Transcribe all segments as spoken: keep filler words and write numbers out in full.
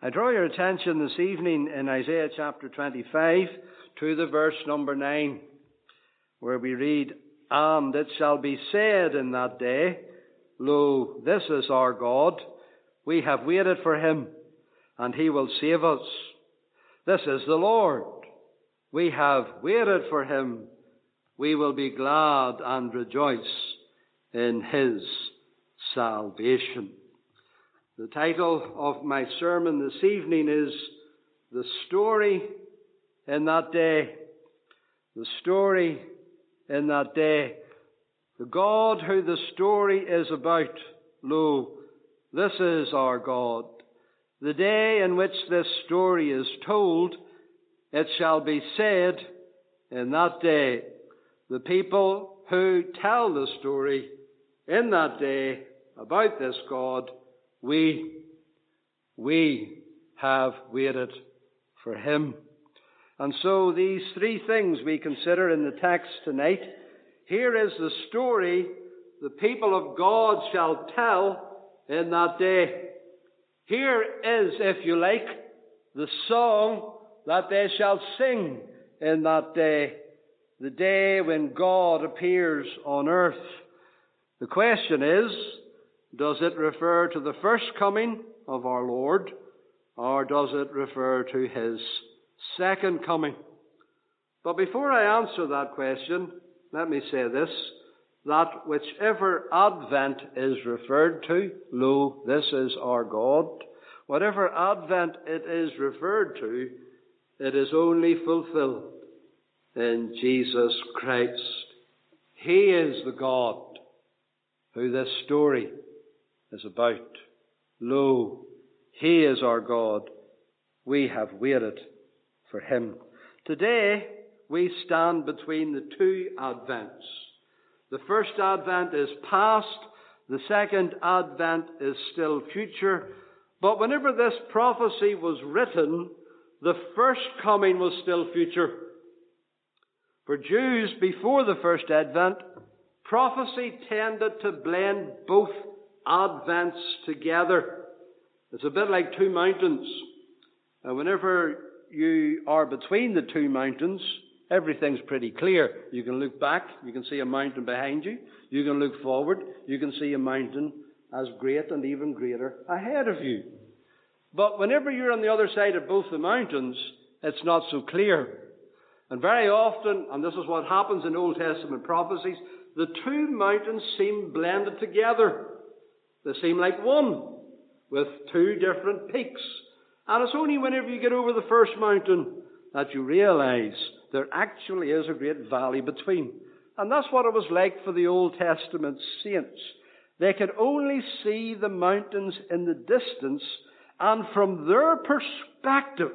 I draw your attention this evening in Isaiah chapter twenty-five to the verse number nine, where we read, "And it shall be said in that day, Lo, this is our God. We have waited for him, and he will save us. This is the Lord. We have waited for him. We will be glad and rejoice in his salvation." The title of my sermon this evening is The Story in That Day. The Story in That Day. The God who the story is about, lo, this is our God. The day in which this story is told, it shall be said in that day, the people who tell the story in that day about this God, we, we have waited for him. And so these three things we consider in the text tonight. Here is the story the people of God shall tell in that day. Here is, if you like, the song that they shall sing in that day, the day when God appears on earth. The question is, does it refer to the first coming of our Lord, or does it refer to his second coming? But before I answer that question, let me say this, that whichever Advent is referred to, lo, this is our God, whatever Advent it is referred to, it is only fulfilled in Jesus Christ. He is the God who this story is about. Lo, he is our God. We have waited for him. Today, we stand between the two Advents. The first Advent is past. The second Advent is still future. But whenever this prophecy was written, the first coming was still future. For Jews, before the first Advent, prophecy tended to blend both Advents together. It's a bit like two mountains. And whenever you are between the two mountains, everything's pretty clear. You can look back, you can see a mountain behind you. You can look forward, you can see a mountain as great and even greater ahead of you. But whenever you're on the other side of both the mountains, it's not so clear. And very often, and this is what happens in Old Testament prophecies, the two mountains seem blended together. They seem like one, with two different peaks. And it's only whenever you get over the first mountain that you realize there actually is a great valley between. And that's what it was like for the Old Testament saints. They could only see the mountains in the distance, and from their perspective,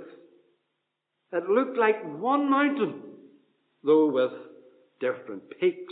it looked like one mountain, though with different peaks.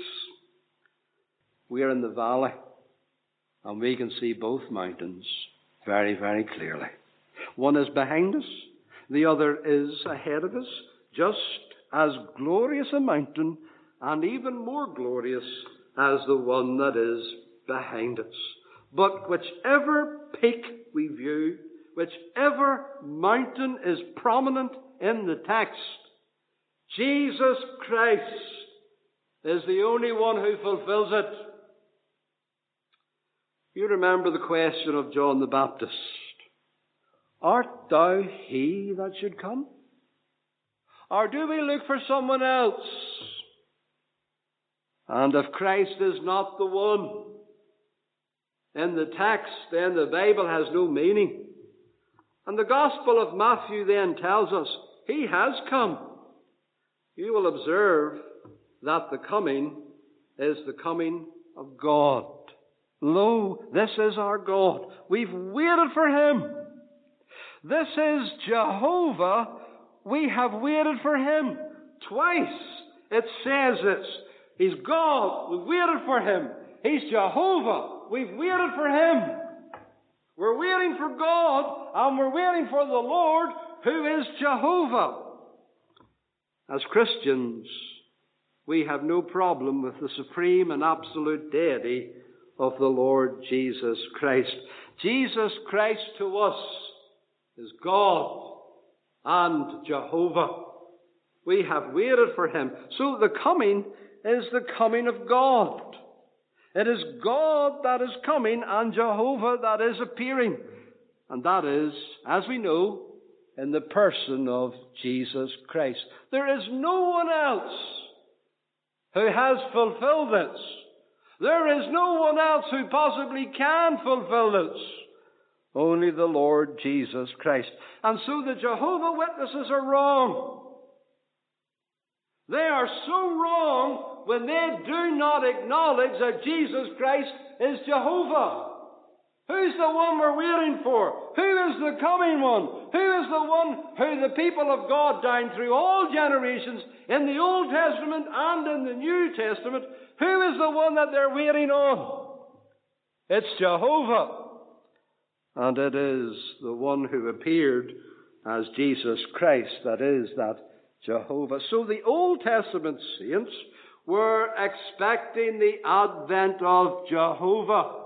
We are in the valley, and we can see both mountains very, very clearly. One is behind us, the other is ahead of us, just as glorious a mountain, and even more glorious as the one that is behind us. But whichever peak we view, whichever mountain is prominent in the text, Jesus Christ is the only one who fulfills it. You remember the question of John the Baptist. Art thou he that should come? Or do we look for someone else? And if Christ is not the one in the text, then the Bible has no meaning. And the Gospel of Matthew then tells us, he has come. You will observe that the coming is the coming of God. Lo, this is our God. We've waited for him. This is Jehovah. We have waited for him. Twice it says this. He's God. We've waited for him. He's Jehovah. We've waited for him. We're waiting for God, and we're waiting for the Lord, who is Jehovah. As Christians, we have no problem with the supreme and absolute deity of the Lord Jesus Christ. Jesus Christ to us is God and Jehovah. We have waited for him. So the coming is the coming of God. It is God that is coming and Jehovah that is appearing. And that is, as we know, in the person of Jesus Christ. There is no one else who has fulfilled this. There is no one else who possibly can fulfill this. Only the Lord Jesus Christ. And so the Jehovah Witnesses are wrong. They are so wrong when they do not acknowledge that Jesus Christ is Jehovah. Who's the one we're waiting for? Who is the coming one? Who is the one who the people of God down through all generations in the Old Testament and in the New Testament, who is the one that they're waiting on? It's Jehovah. And it is the one who appeared as Jesus Christ, that is, that Jehovah. So the Old Testament saints were expecting the advent of Jehovah.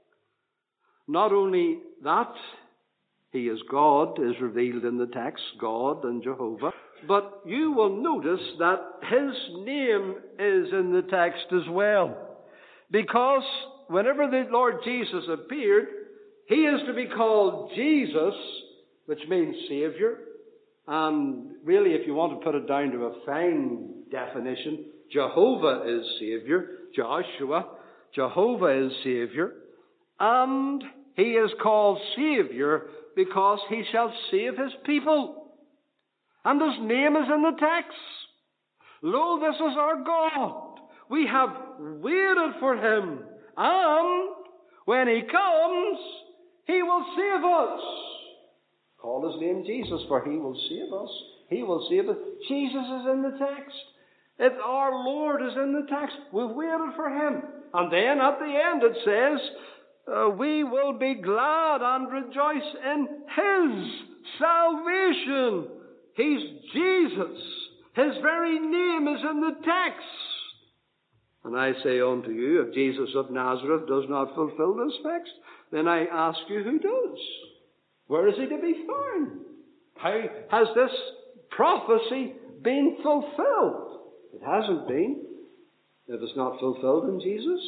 Not only that, he is God, is revealed in the text, God and Jehovah, but you will notice that his name is in the text as well. Because whenever the Lord Jesus appeared, he is to be called Jesus, which means Savior. And really, if you want to put it down to a fine definition, Jehovah is Savior. Joshua, Jehovah is Savior. And he is called Savior because he shall save his people. And his name is in the text. Lo, this is our God. We have waited for him. And when he comes, he will save us. Call his name Jesus, for he will save us. He will save us. Jesus is in the text. It, our Lord is in the text. We've waited for him. And then at the end it says, uh, we will be glad and rejoice in his salvation. He's Jesus. His very name is in the text. And I say unto you, if Jesus of Nazareth does not fulfill this text, then I ask you, who does? Where is he to be found? How has this prophecy been fulfilled? It hasn't been, if it's not fulfilled in Jesus.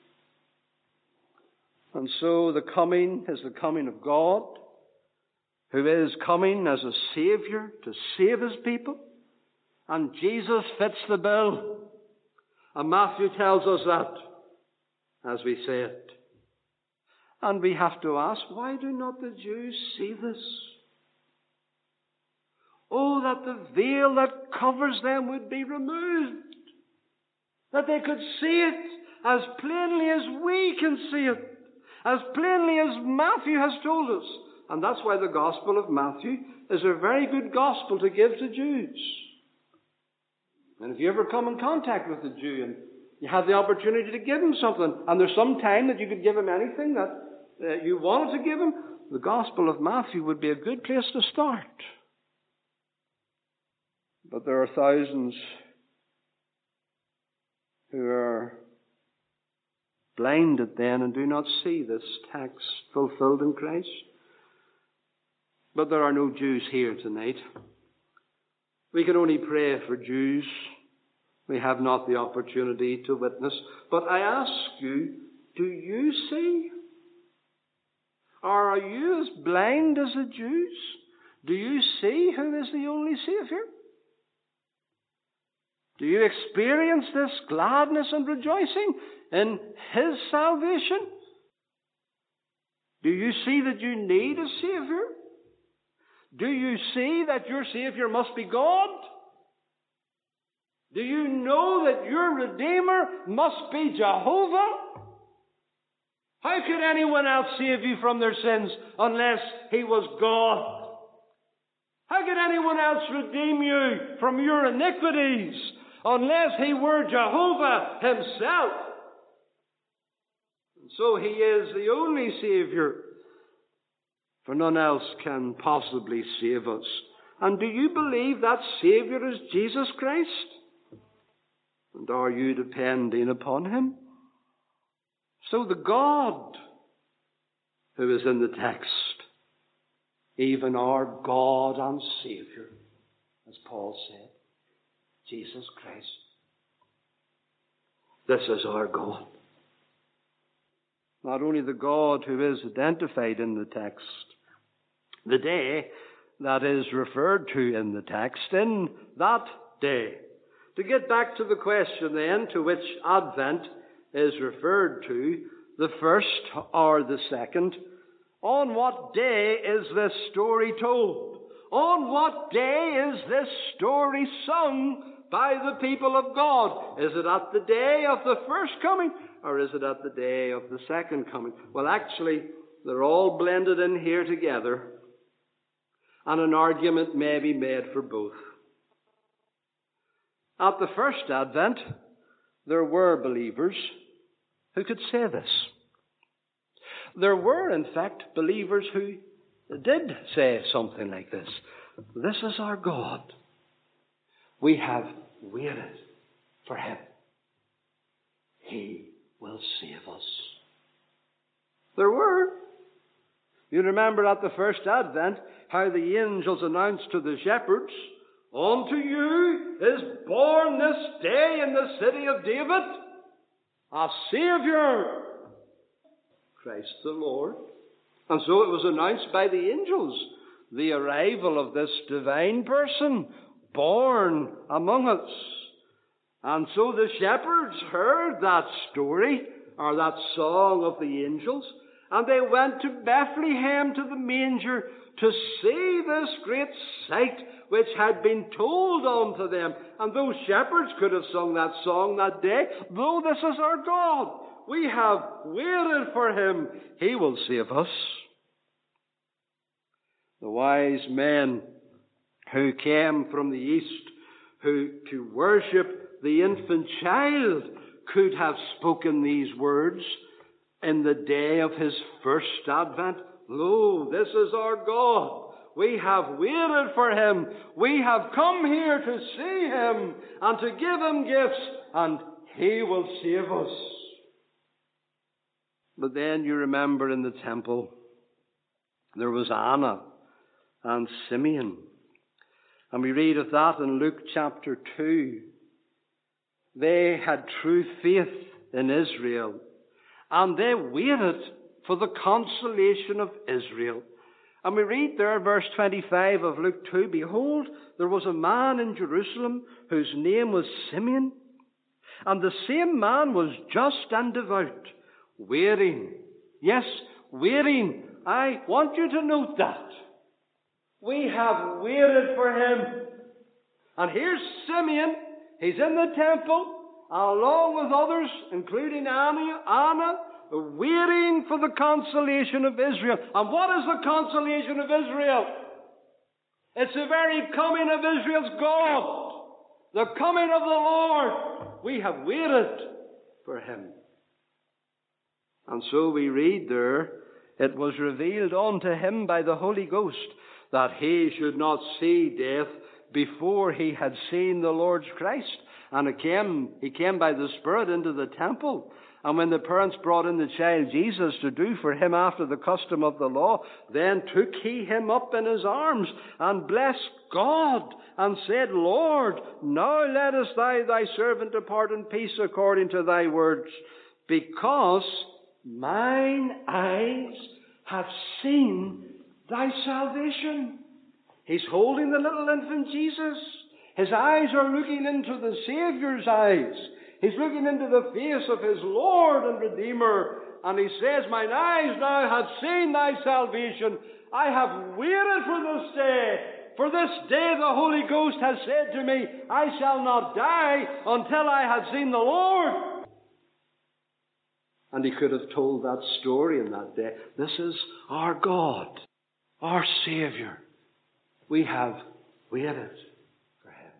And so the coming is the coming of God, who is coming as a Savior to save his people. And Jesus fits the bill. And Matthew tells us that, as we said. And we have to ask, why do not the Jews see this? Oh, that the veil that covers them would be removed. That they could see it as plainly as we can see it. As plainly as Matthew has told us. And that's why the Gospel of Matthew is a very good gospel to give to Jews. And if you ever come in contact with a Jew and you have the opportunity to give him something, and there's some time that you could give him anything that uh, you wanted to give him, the Gospel of Matthew would be a good place to start. But there are thousands who are blinded then and do not see this text fulfilled in Christ. But there are no Jews here tonight. We can only pray for Jews. We have not the opportunity to witness. But I ask you, do you see? Or are you as blind as the Jews? Do you see who is the only Savior? Do you experience this gladness and rejoicing in his salvation? Do you see that you need a Savior? Do you see that your Savior must be God? Do you know that your Redeemer must be Jehovah? How could anyone else save you from their sins unless he was God? How could anyone else redeem you from your iniquities unless he were Jehovah himself? And so he is the only Savior, for none else can possibly save us. And do you believe that Savior is Jesus Christ? And are you depending upon him? So the God who is in the text even our God and Saviour, as Paul said, Jesus Christ. This is our God. Not only the God who is identified in the text, the day that is referred to in the text, in that day. To get back to the question then, to which Advent is referred to, the first or the second, on what day is this story told? On what day is this story sung by the people of God? Is it at the day of the first coming, or is it at the day of the second coming? Well, actually, they're all blended in here together, and an argument may be made for both. At the first Advent, there were believers who could say this. There were, in fact, believers who did say something like this. This is our God. We have waited for Him. He will save us. There were. You remember at the first Advent how the angels announced to the shepherds, unto you is born this day in the city of David a Saviour, Christ the Lord. And so it was announced by the angels, the arrival of this divine person born among us. And so the shepherds heard that story, or that song of the angels, and they went to Bethlehem, to the manger, to see this great sight which had been told unto them. And those shepherds could have sung that song that day, though this is our God. We have waited for Him. He will save us. The wise men who came from the east, who to worship the infant child, could have spoken these words in the day of His first advent. Lo, this is our God. We have waited for Him. We have come here to see Him and to give Him gifts, and He will save us. But then you remember in the temple, there was Anna and Simeon. And we read of that in Luke chapter two. They had true faith in Israel, and they waited for the consolation of Israel. And we read there, verse twenty-five of Luke two, Behold, there was a man in Jerusalem whose name was Simeon, and the same man was just and devout, waiting. Yes, waiting. I want you to note that. We have waited for Him. And here's Simeon. He's in the temple, along with others, including Anna, Anna, waiting for the consolation of Israel. And what is the consolation of Israel? It's the very coming of Israel's God. The coming of the Lord. We have waited for Him. And so we read there, it was revealed unto him by the Holy Ghost that he should not see death before he had seen the Lord's Christ. And it came, he came by the Spirit into the temple. And when the parents brought in the child Jesus to do for him after the custom of the law, then took he him up in his arms and blessed God and said, Lord, now lettest thou thy servant depart in peace according to thy words, because mine eyes have seen thy salvation. He's holding the little infant Jesus. His eyes are looking into the Saviour's eyes. He's looking into the face of his Lord and Redeemer. And he says, mine eyes now have seen thy salvation. I have waited for this day. For this day the Holy Ghost has said to me, I shall not die until I have seen the Lord. And he could have told that story in that day. This is our God, our Saviour. We have waited for Him.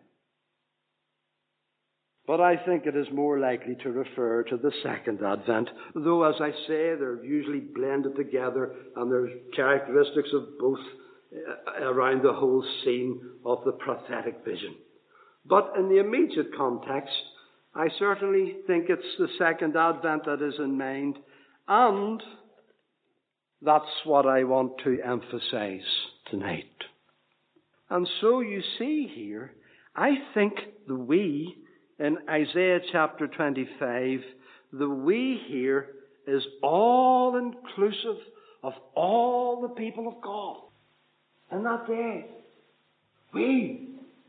But I think it is more likely to refer to the second advent, though, as I say, they're usually blended together and there's characteristics of both around the whole scene of the prophetic vision. But in the immediate context, I certainly think it's the second advent that is in mind, and that's what I want to emphasize tonight. And so you see here, I think the we in Isaiah chapter twenty-five, the we here is all inclusive of all the people of God. And that day, we,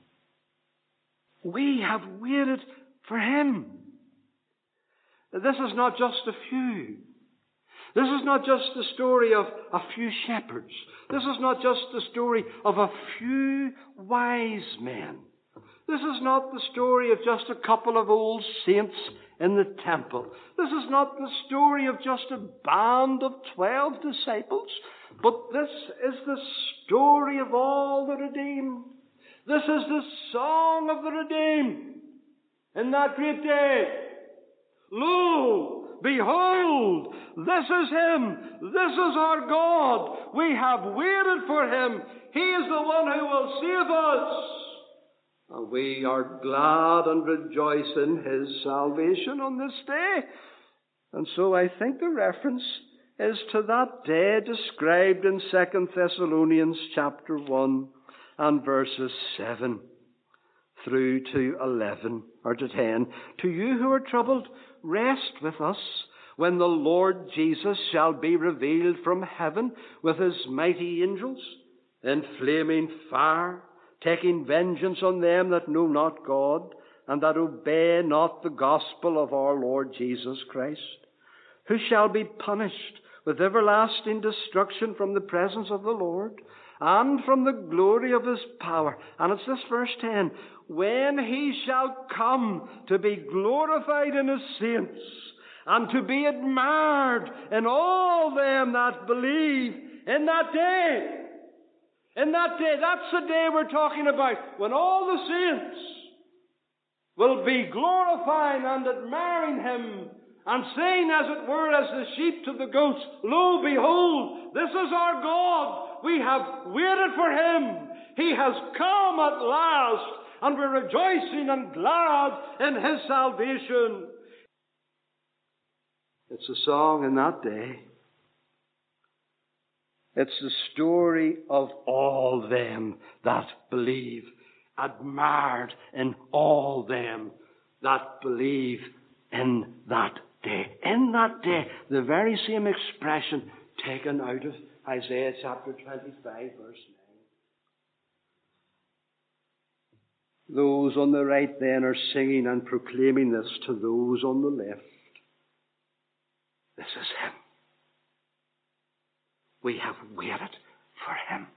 we have waited for Him. This is not just a few. This is not just the story of a few shepherds. This is not just the story of a few wise men. This is not the story of just a couple of old saints in the temple. This is not the story of just a band of twelve disciples. But this is the story of all the redeemed. This is the song of the redeemed. In that great day, lo, behold, this is Him. This is our God. We have waited for Him. He is the one who will save us. And we are glad and rejoice in His salvation on this day. And so I think the reference is to that day described in Second Thessalonians chapter one and verses seven through to eleven or to ten. To you who are troubled, rest with us when the Lord Jesus shall be revealed from heaven with His mighty angels in flaming fire, taking vengeance on them that know not God and that obey not the gospel of our Lord Jesus Christ, who shall be punished with everlasting destruction from the presence of the Lord and from the glory of His power. And it's this verse ten. When He shall come to be glorified in His saints and to be admired in all them that believe in that day. In that day, that's the day we're talking about, when all the saints will be glorifying and admiring Him and saying, as it were, as the sheep to the goats, lo, behold, this is our God. We have waited for Him. He has come at last, and we're rejoicing and glad in His salvation. It's a song in that day. It's the story of all them that believe, admired in all them that believe in that day. In that day, the very same expression taken out of Isaiah chapter twenty-five, verse nine. Those on the right then are singing and proclaiming this to those on the left. This is Him. We have waited for Him.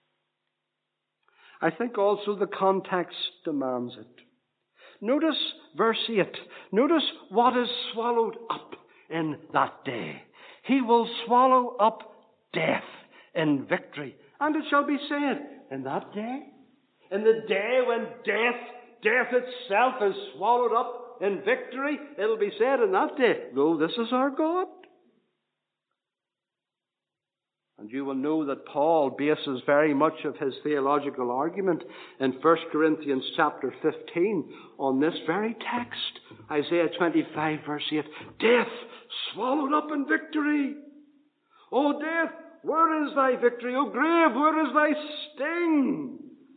I think also the context demands it. Notice verse eight. Notice what is swallowed up in that day. He will swallow up death in victory. And it shall be said, in that day, in the day when death, death itself is swallowed up in victory, it'll be said in that day, lo, this is our God. And you will know that Paul bases very much of his theological argument in First Corinthians chapter fifteen on this very text. Isaiah twenty-five verse eight. Death swallowed up in victory. O death, where is thy victory? O grave, where is thy sting?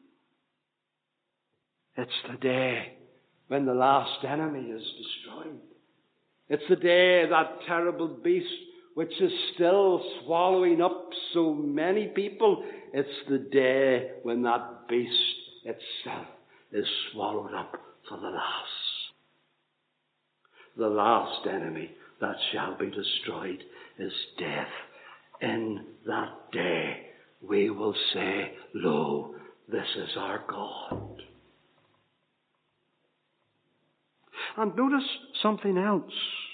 It's the day when the last enemy is destroyed. It's the day that terrible beast which is still swallowing up so many people, it's the day when that beast itself is swallowed up for the last. The last enemy that shall be destroyed is death. In that day we will say, lo, this is our God. And notice something else.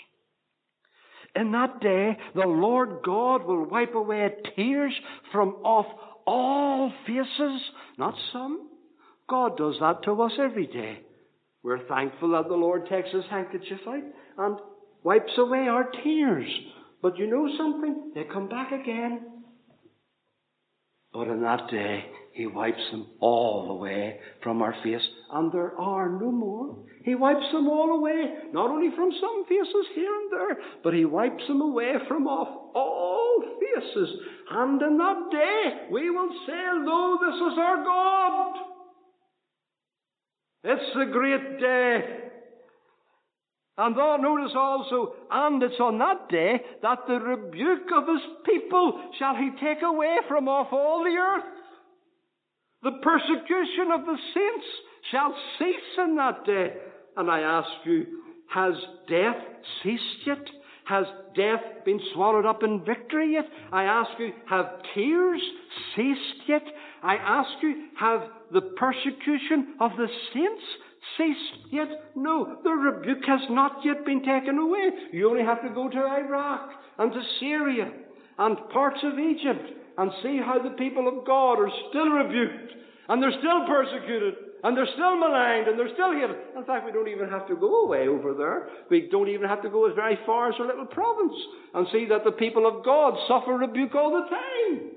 In that day, the Lord God will wipe away tears from off all faces, not some. God does that to us every day. We're thankful that the Lord takes His handkerchief out and wipes away our tears. But you know something? They come back again. But in that day, He wipes them all away from our face, and there are no more. He wipes them all away, not only from some faces here and there, but He wipes them away from off all bold faces. And in that day we will say, lo, this is our God. It's the great day. And oh, notice also, and it's on that day that the rebuke of his people shall he take away from off all the earth. The persecution of the saints shall cease in that day. And I ask you, has death ceased yet? Has death been swallowed up in victory yet? I ask you, have tears ceased yet? I ask you, have the persecution of the saints ceased yet? No, the rebuke has not yet been taken away. You only have to go to Iraq and to Syria and parts of Egypt and see how the people of God are still rebuked, and they're still persecuted, and they're still maligned, and they're still hated. In fact, we don't even have to go away over there. We don't even have to go as very far as our little province and see that the people of God suffer rebuke all the time.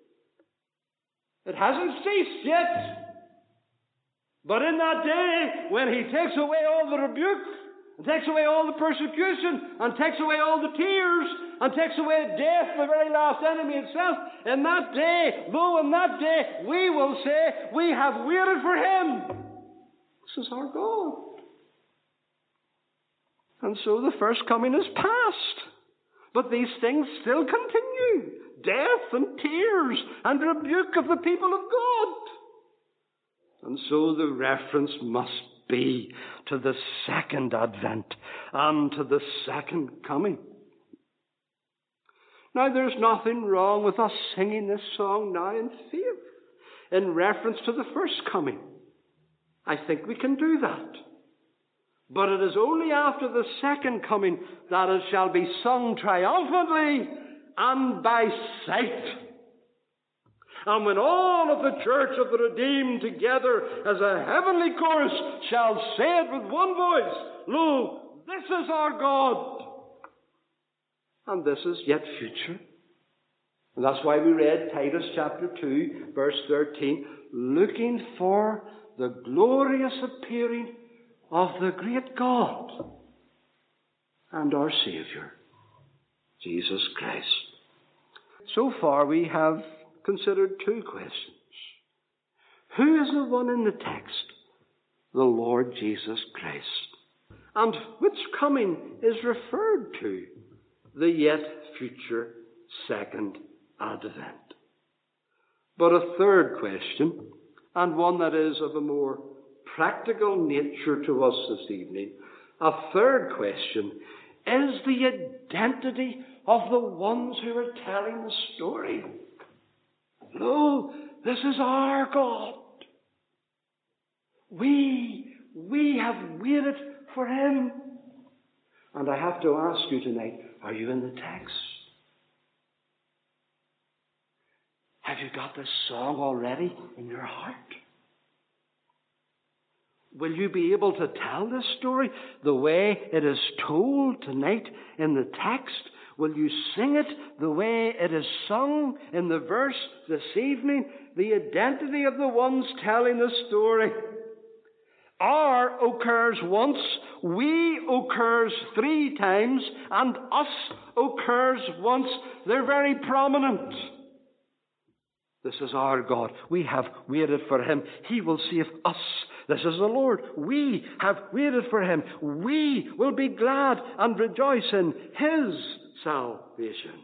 It hasn't ceased yet. But in that day, when he takes away all the rebuke, and takes away all the persecution, and takes away all the tears, and takes away death, the very last enemy itself, in that day, lo, in that day, we will say, we have waited for him. This is our God. And so the first coming is past. But these things still continue. Death and tears and rebuke of the people of God. And so the reference must be to the second advent and to the second coming. Now, there's nothing wrong with us singing this song now in faith in reference to the first coming. I think we can do that. But it is only after the second coming that it shall be sung triumphantly and by sight. And when all of the church of the redeemed together as a heavenly chorus shall say it with one voice, lo, this is our God. And this is yet future. And that's why we read Titus chapter two, verse thirteen, looking for the glorious appearing of the great God and our Saviour, Jesus Christ. So far we have considered two questions. Who is the one in the text? The Lord Jesus Christ. And which coming is referred to? The yet future second advent. But a third question, and one that is of a more practical nature to us this evening, a third question is the identity of the ones who are telling the story. Lo, this is our God. We, we have waited for him. And I have to ask you tonight, are you in the text? Have you got this song already in your heart? Will you be able to tell this story the way it is told tonight in the text? Will you sing it the way it is sung in the verse this evening? The identity of the ones telling the story. Our occurs once, we occurs three times, and us occurs once. They're very prominent. This is our God. We have waited for him. He will save us. This is the Lord. We have waited for him. We will be glad and rejoice in his salvation.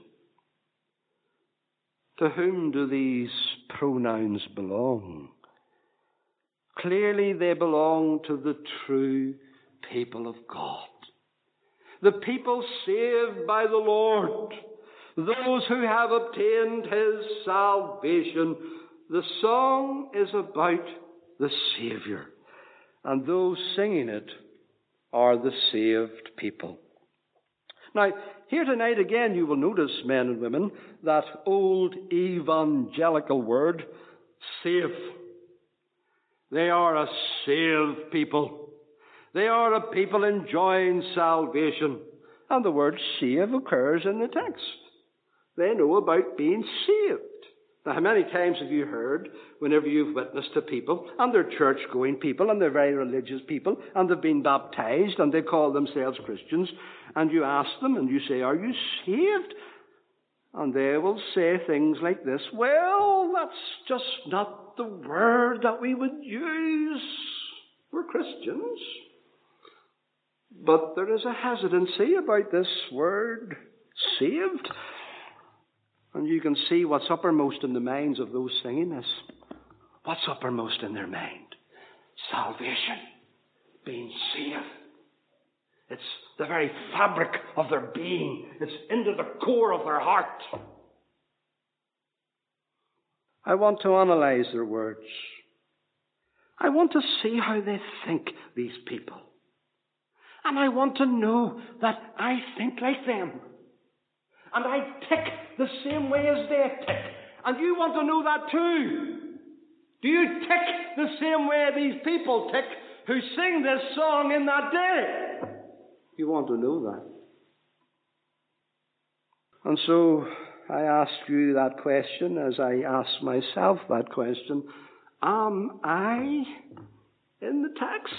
To whom do these pronouns belong? Clearly they belong to the true people of God. The people saved by the Lord. Those who have obtained his salvation. The song is about the Saviour. And those singing it are the saved people. Now, here tonight again you will notice, men and women, that old evangelical word, save. They are a saved people. They are a people enjoying salvation. And the word save occurs in the text. They know about being saved. Now, how many times have you heard, whenever you've witnessed to people, and they're church-going people, and they're very religious people, and they've been baptized, and they call themselves Christians, and you ask them, and you say, are you saved? And they will say things like this: well, that's just not the word that we would use. We're Christians. But there is a hesitancy about this word, saved. And you can see what's uppermost in the minds of those singing this. What's uppermost in their mind? Salvation. Being saved. It's the very fabric of their being. It's into the core of their heart. I want to analyze their words. I want to see how they think, these people. And I want to know that I think like them. And I tick the same way as they tick. And you want to know that too. Do you tick the same way these people tick who sing this song in that day? You want to know that. And so I ask you that question as I ask myself that question. Am I in the text?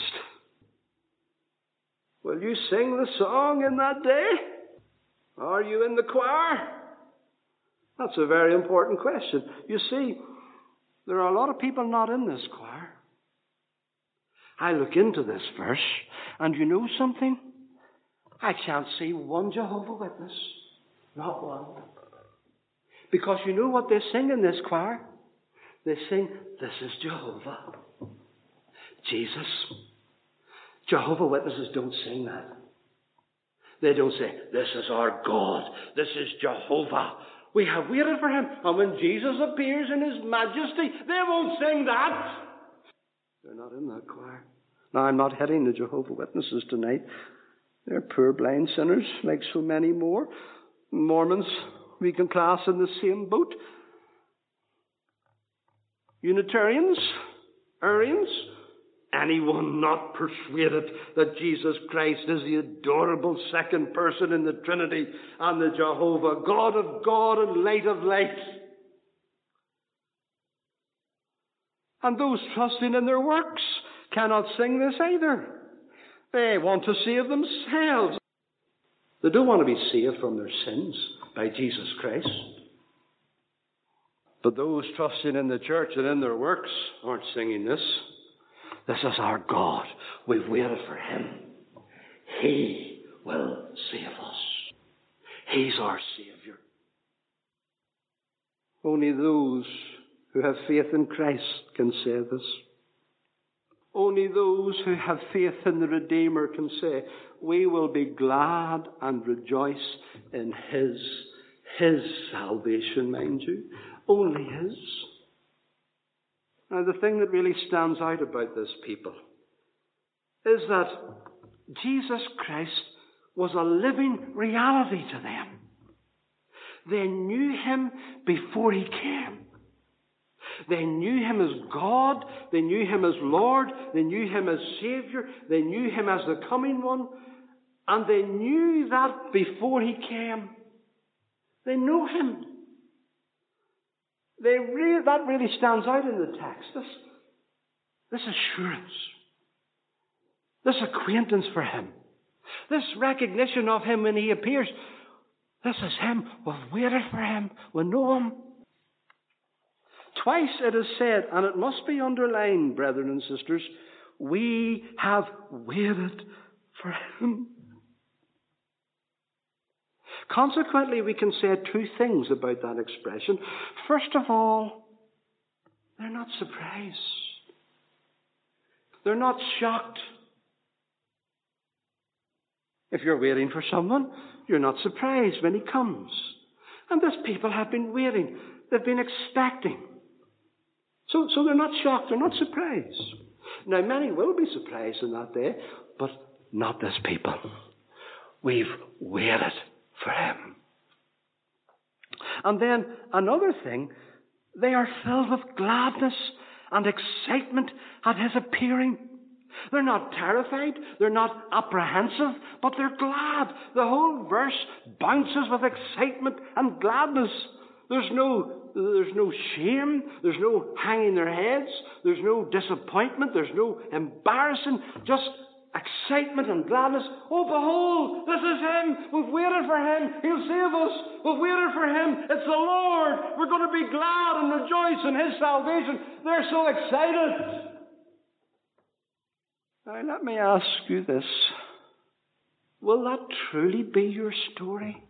Will you sing the song in that day? Are you in the choir? That's a very important question. You see, there are a lot of people not in this choir. I look into this verse, and you know something? I can't see one Jehovah Witness. Not one. Because you know what they sing in this choir? They sing, this is Jehovah. Jesus. Jehovah Witnesses don't sing that. They don't say, this is our God. This is Jehovah. We have waited for him. And when Jesus appears in his majesty, they won't sing that. They're not in that choir. Now, I'm not hitting the Jehovah Witnesses tonight. They're poor blind sinners, like so many more. Mormons, we can class in the same boat. Unitarians, Arians, anyone not persuaded that Jesus Christ is the adorable second person in the Trinity and the Jehovah, God of God and light of light. And those trusting in their works cannot sing this either. They want to save themselves. They don't want to be saved from their sins by Jesus Christ. But those trusting in the church and in their works aren't singing this. This is our God. We've waited for him. He will save us. He's our Savior. Only those who have faith in Christ can say this. Only those who have faith in the Redeemer can say, we will be glad and rejoice in his, his salvation, mind you. Only his. Now, the thing that really stands out about this people is that Jesus Christ was a living reality to them. They knew him before he came. They knew him as God. They knew him as Lord. They knew him as Savior. They knew him as the coming one. And they knew that before he came. They know him. They really, that really stands out in the text. This, this assurance. This acquaintance for him. This recognition of him when he appears. This is him. We've waited for him. We know him. Twice it is said, and it must be underlined, brethren and sisters, we have waited for him. Consequently, we can say two things about that expression. First of all, they're not surprised. They're not shocked. If you're waiting for someone, you're not surprised when he comes. And these people have been waiting. They've been expecting. So, so they're not shocked, they're not surprised. Now, many will be surprised in that day, but not this people. We've waited for him. And then another thing, they are filled with gladness and excitement at his appearing. They're not terrified, they're not apprehensive, but they're glad. The whole verse bounces with excitement and gladness. There's no There's no shame. There's no hanging their heads. There's no disappointment. There's no embarrassing. Just excitement and gladness. Oh, behold, this is him. We've waited for him. He'll save us. We've waited for him. It's the Lord. We're going to be glad and rejoice in his salvation. They're so excited. Now, let me ask you this. Will that truly be your story?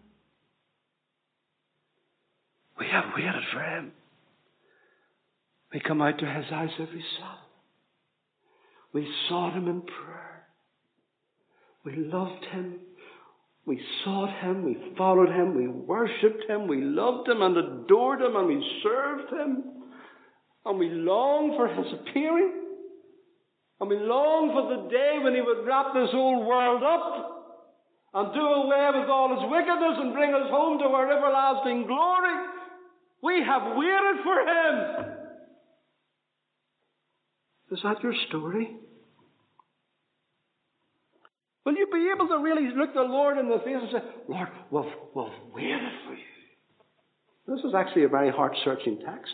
We have waited for him. We come out to his house every Sabbath. We sought him in prayer. We loved him. We sought him. We followed him. We worshipped him. We loved him and adored him and we served him. And we longed for his appearing. And we longed for the day when he would wrap this old world up and do away with all his wickedness and bring us home to our everlasting glory. We have waited for him. Is that your story? Will you be able to really look the Lord in the face and say, Lord, we've, we've waited for you? This is actually a very heart-searching text.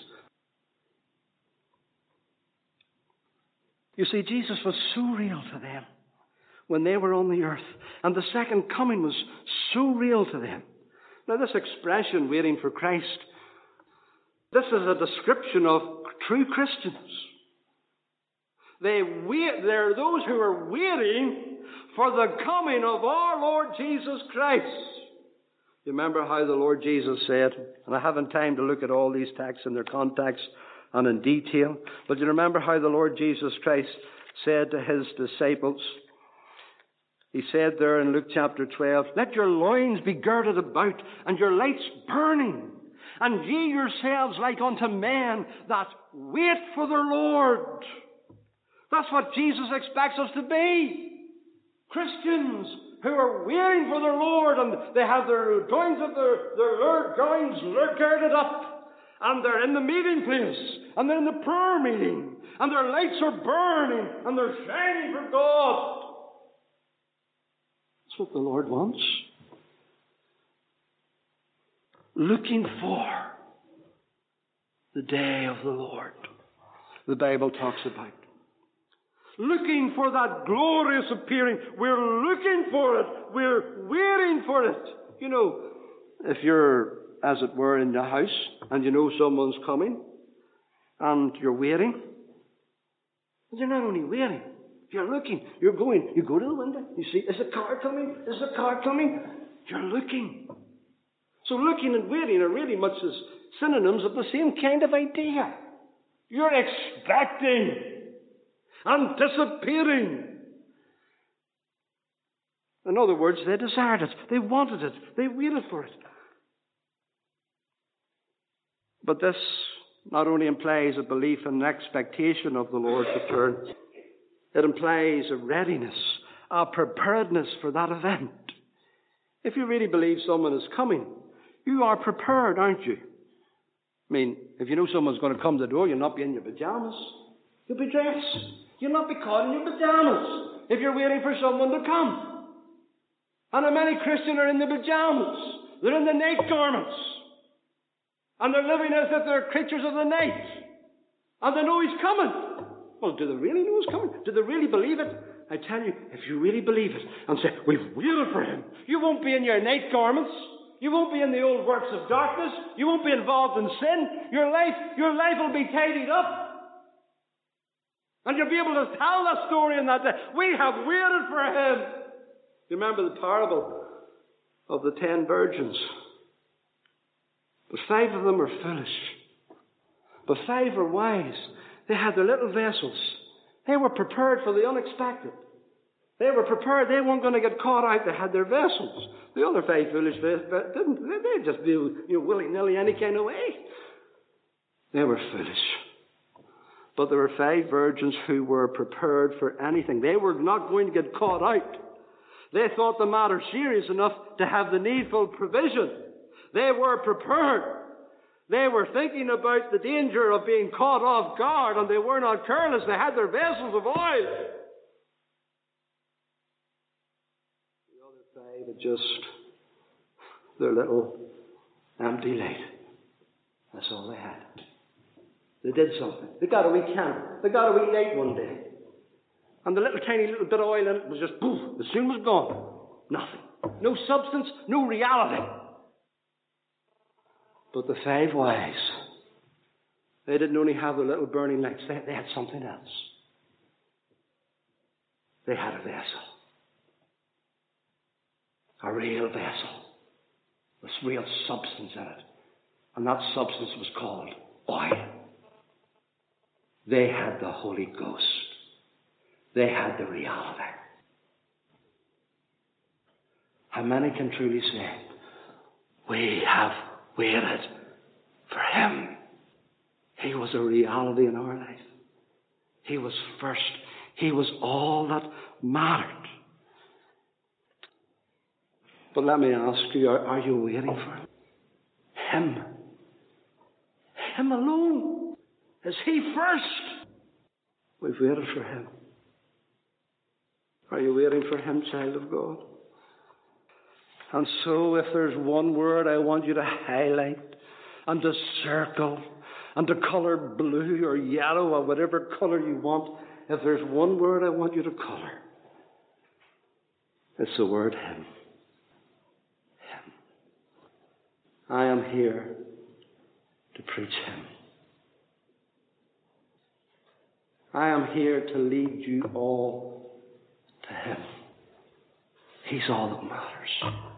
You see, Jesus was so real to them when they were on the earth. And the second coming was so real to them. Now, this expression, waiting for Christ, this is a description of true Christians. They wait, there are those who are waiting for the coming of our Lord Jesus Christ. You remember how the Lord Jesus said, and I haven't time to look at all these texts in their context and in detail, but you remember how the Lord Jesus Christ said to his disciples, he said there in Luke chapter twelve, let your loins be girded about and your lights burning, and ye yourselves like unto men that wait for their Lord. That's what Jesus expects us to be. Christians who are waiting for their Lord, and they have their goings of their, their goings girded up, and they're in the meeting place, and they're in the prayer meeting, and their lights are burning, and they're shining for God. That's what the Lord wants. Looking for the day of the Lord, the Bible talks about. Looking for that glorious appearing. We're looking for it. We're waiting for it. You know, if you're, as it were, in the house and you know someone's coming and you're waiting, you're not only waiting, you're looking, you're going, you go to the window, you see, is the car coming? Is the car coming? You're looking. So looking and waiting are really much as synonyms of the same kind of idea. You're expecting. Anticipating. In other words, they desired it. They wanted it. They waited for it. But this not only implies a belief and an expectation of the Lord's return, it implies a readiness, a preparedness for that event. If you really believe someone is coming, you are prepared, aren't you? I mean, if you know someone's going to come to the door, you'll not be in your pajamas. You'll be dressed. You'll not be caught in your pajamas if you're waiting for someone to come. And how many Christians are in the pajamas? They're in the night garments. And they're living as if they're creatures of the night. And they know he's coming. Well, do they really know he's coming? Do they really believe it? I tell you, if you really believe it and say, we've waited for him, you won't be in your night garments. You won't be in the old works of darkness. You won't be involved in sin. Your life, your life will be tidied up. And you'll be able to tell that story in that day. We have waited for him. You remember the parable of the ten virgins? But five of them are foolish. But five are wise. They had their little vessels. They were prepared for the unexpected. They were prepared. They weren't going to get caught out. They had their vessels. The other five foolish didn't. They just do, you know, willy-nilly any kind of way. They were foolish. But there were five virgins who were prepared for anything. They were not going to get caught out. They thought the matter serious enough to have the needful provision. They were prepared. They were thinking about the danger of being caught off guard, and they were not careless. They had their vessels of oil. The other five had just their little empty light. That's all they had. They did something. They got a wee candle. They got a wee light one day. And the little tiny little bit of oil in it was just poof, the soon was gone. Nothing. No substance, no reality. But the five wise, they didn't only have the little burning lights, they, they had something else. They had a vessel. A real vessel. With real substance in it. And that substance was called oil. They had the Holy Ghost. They had the reality. How many can truly say, we have waited for Him. He was a reality in our life. He was first. He was all that mattered. But let me ask you, are, are you waiting for Him? Him alone. Is He first? We've waited for Him. Are you waiting for Him, child of God? And so if there's one word I want you to highlight and to circle and to colour blue or yellow or whatever colour you want, if there's one word I want you to colour, it's the word Him. Him. I am here to preach Him. I am here to lead you all to Him. He's all that matters.